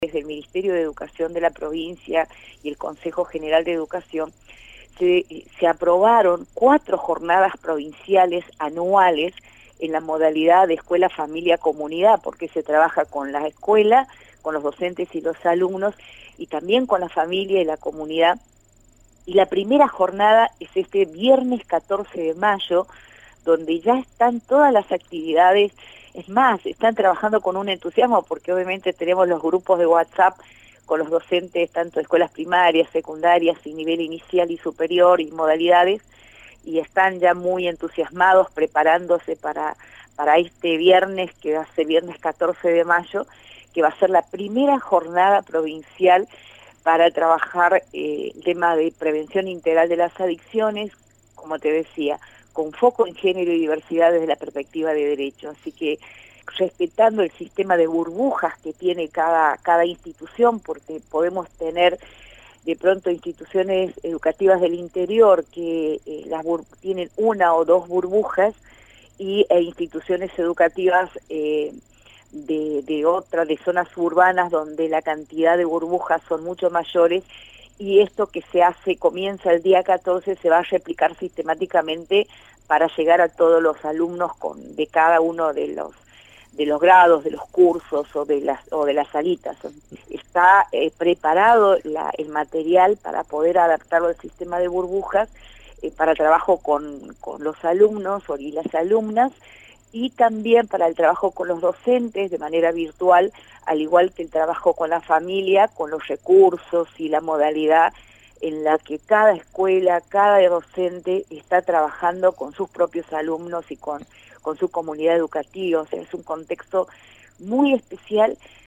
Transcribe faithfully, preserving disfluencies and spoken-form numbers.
desde el Ministerio de Educación de la provincia y el Consejo General de Educación, se, se aprobaron cuatro jornadas provinciales anuales en la modalidad de escuela, familia, comunidad, porque se trabaja con la escuela, con los docentes y los alumnos, y también con la familia y la comunidad. Y la primera jornada es este viernes catorce de mayo, donde ya están todas las actividades. Es más, están trabajando con un entusiasmo, porque obviamente tenemos los grupos de WhatsApp con los docentes, tanto de escuelas primarias, secundarias, y nivel inicial y superior, y modalidades, y están ya muy entusiasmados, preparándose para, para este viernes, que va a ser viernes catorce de mayo, que va a ser la primera jornada provincial para trabajar eh, el tema de prevención integral de las adicciones, como te decía, con foco en género y diversidad desde la perspectiva de derecho. Así que respetando el sistema de burbujas que tiene cada, cada institución, porque podemos tener de pronto instituciones educativas del interior que eh, las tienen una o dos burbujas, y e instituciones educativas eh, de, de otras, de zonas urbanas donde la cantidad de burbujas son mucho mayores, y esto que se hace, comienza el día catorce, se va a replicar sistemáticamente para llegar a todos los alumnos con, de cada uno de los de los grados, de los cursos o de las o de las salitas. Está eh, preparado la, el material para poder adaptarlo al sistema de burbujas, eh, para trabajo con, con los alumnos y las alumnas, y también para el trabajo con los docentes de manera virtual, al igual que el trabajo con la familia, con los recursos y la modalidad en la que cada escuela, cada docente está trabajando con sus propios alumnos y con, con su comunidad educativa. O sea, es un contexto muy especial,